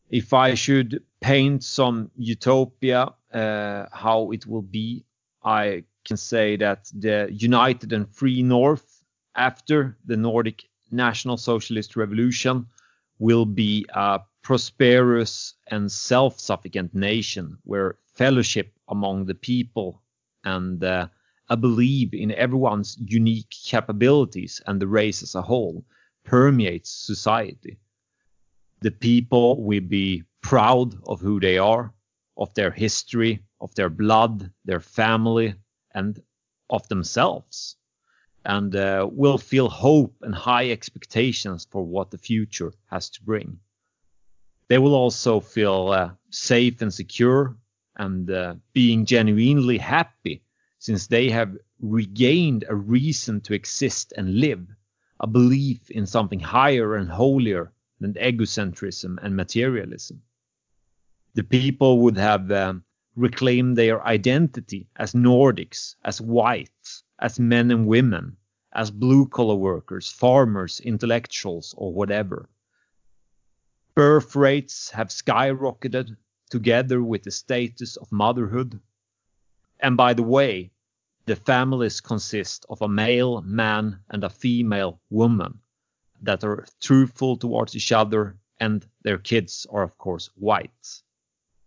If I should paint some utopia, how it will be, I can say that the united and free North after the Nordic National Socialist Revolution will be a prosperous and self-sufficient nation where fellowship among the people and a belief in everyone's unique capabilities and the race as a whole permeates society. The people will be proud of who they are, of their history, of their blood, their family, and of themselves, and will feel hope and high expectations for what the future has to bring. They will also feel safe and secure and being genuinely happy since they have regained a reason to exist and live, a belief in something higher and holier than egocentrism and materialism. The people would have reclaimed their identity as Nordics, as whites, as men and women, as blue-collar workers, farmers, intellectuals, or whatever. Birth rates have skyrocketed together with the status of motherhood. And by the way, the families consist of a male man and a female woman that are truthful towards each other, and their kids are, of course, white.